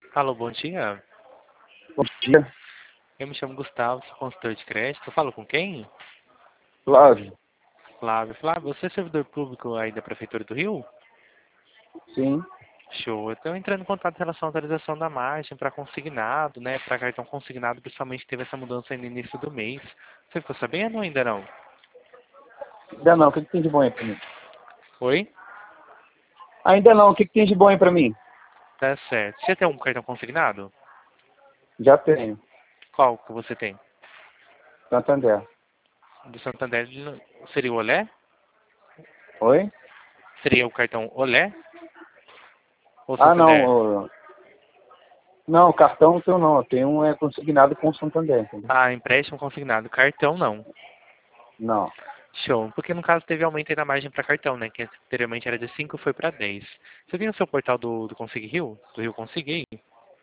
Alô, bom dia. Bom dia, Eu me chamo Gustavo, sou consultor de crédito. Eu falo com quem? Flávio. Flávio. Flávio, você é servidor público aí da Prefeitura do Rio? Sim, Show. Eu estou entrando em contato em relação à atualização da margem para consignado, né? Para cartão consignado, principalmente teve essa mudança aí no início do mês. Você ficou sabendo ou ainda não? ainda não. O que tem de bom aí pra mim? Oi? Ainda não. O que tem de bom aí pra mim? Tá certo. Você tem um cartão consignado? Já tenho. Qual que você tem? Santander. Do Santander seria o Olé? Oi? Seria o cartão Olé ou Ah, não. Santander? Não, cartão não tenho não. Eu tenho um consignado com o Santander, entendeu? Ah, empréstimo consignado. Cartão não. Não. Show. Porque no caso teve aumento aí na margem para cartão, né? Que anteriormente era de 5 foi para 10. Você viu no seu portal do Consig Rio? Do Rio Consig aí?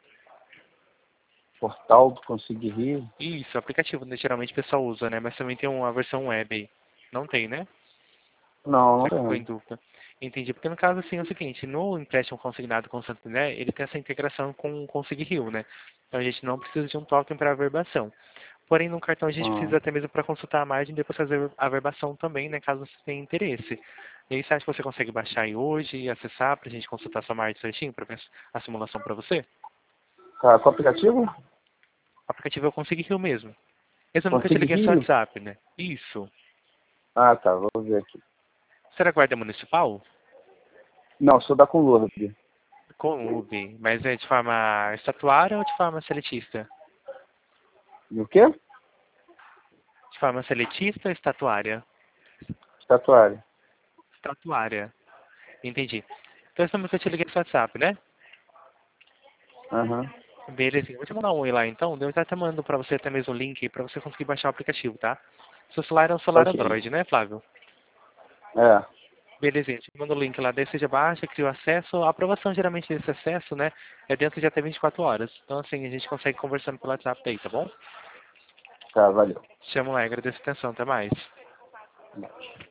Portal do Consig Rio? Isso, aplicativo, né? Geralmente o pessoal usa, né? Mas também tem uma versão web aí. Não tem, né? Não, não Você ficou em tenho. dúvida. Entendi. Porque no caso, assim, é o seguinte, no empréstimo consignado com o Santander, ele tem essa integração com o Consig Rio, né? Então a gente não precisa de um token para averbação. Porém, no cartão a gente Ah, precisa até mesmo para consultar a margem e depois fazer a averbação também, né? Caso você tenha interesse. E aí, você acha que você consegue baixar aí hoje e acessar para a gente consultar sua margem certinho para ver a simulação para você? tá. Qual aplicativo? O aplicativo eu consegui Rio mesmo. Esse eu nunca te Consig liguei no seu Rio? WhatsApp, né? Isso. Ah, tá. Vou ver aqui. Será guarda municipal? Não, sou da Colômbia. Com UB. Mas é de forma estatuária ou de forma seletista? E o quê? De forma seletista ou estatuária? Estatuária. Estatuária. Entendi. Então esse número que eu te liguei no seu WhatsApp, né? Aham. Beleza, vou te mandar um oi lá então. Eu já até mando pra você até mesmo o link pra você conseguir baixar o aplicativo, tá? Seu celular é um celular Ok. Android, né, Flávio? É. Belezinha, te mando o link lá, daí você já baixa, cria o acesso. A aprovação geralmente desse acesso, né, é dentro de até 24 horas. Então assim, a gente consegue conversando pelo WhatsApp daí, tá bom? Tá, valeu. Chama lá, agradeço a atenção, até mais.